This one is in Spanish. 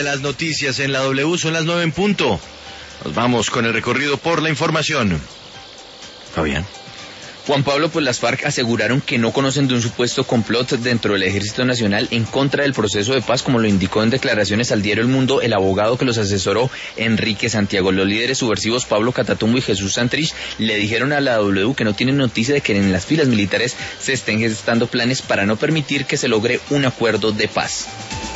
las noticias en la W, son las 9 en punto. Nos vamos con el recorrido por la información. Fabián. Juan Pablo, pues las FARC aseguraron que no conocen de un supuesto complot dentro del Ejército Nacional en contra del proceso de paz, como lo indicó en declaraciones al diario El Mundo el abogado que los asesoró, Enrique Santiago. Los líderes subversivos Pablo Catatumbo y Jesús Santrich le dijeron a la W que no tienen noticia de que en las filas militares se estén gestando planes para no permitir que se logre un acuerdo de paz.